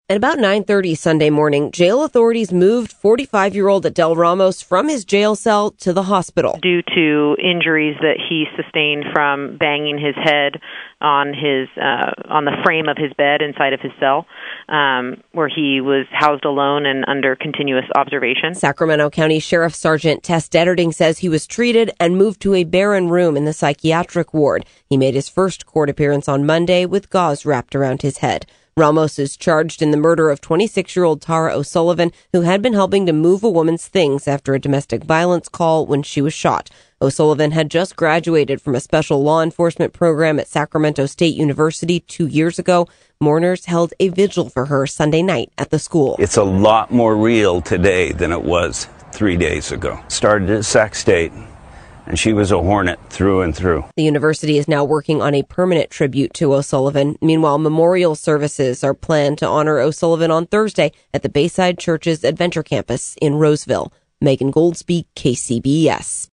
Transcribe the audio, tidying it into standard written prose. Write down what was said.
At about 9:30 Sunday morning, jail authorities moved 45-year-old Adel Ramos from his jail cell to the hospital. Due to injuries that he sustained from banging his head on the frame of his bed inside of his cell, where he was housed alone and under continuous observation. Sacramento County Sheriff Sergeant Tess Detterding says he was treated and moved to a barren room in the psychiatric ward. He made his first court appearance on Monday with gauze wrapped around his head. Ramos is charged in the murder of 26-year-old Tara O'Sullivan, who had been helping to move a woman's things after a domestic violence call when she was shot. O'Sullivan had just graduated from a special law enforcement program at Sacramento State University 2 years ago. Mourners held a vigil for her Sunday night at the school. It's a lot more real today than it was 3 days ago. Started at Sac State, and she was a hornet through and through. The university is now working on a permanent tribute to O'Sullivan. Meanwhile, memorial services are planned to honor O'Sullivan on Thursday at the Bayside Church's Adventure Campus in Roseville. Megan Goldsby, KCBS.